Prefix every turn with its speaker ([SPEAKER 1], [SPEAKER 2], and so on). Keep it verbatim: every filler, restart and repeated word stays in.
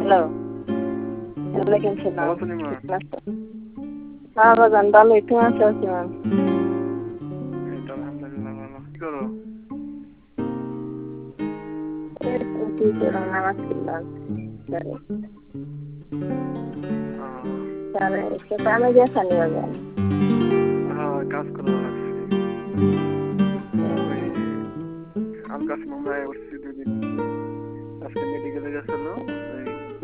[SPEAKER 1] Hello ওয়ালাইকুম সালাম।
[SPEAKER 2] ভালো আছেন ইমা?
[SPEAKER 1] হ্যাঁ বাজান ভালোই, তুমি আছো কেমন?
[SPEAKER 2] এই তো আলহামদুলিল্লাহ ভালো। কি করো?
[SPEAKER 1] এই তো কি করলাম, নামাজ পড়লাম। সরি
[SPEAKER 2] আহ,
[SPEAKER 1] তাহলে একটু কামে গেছানি বাজান।
[SPEAKER 2] হ্যাঁ কাজ করে রাখছি। ওই আম গাছ মামলায় উঠছি দুদিন। আজকে মেডিকেলে গেছিল।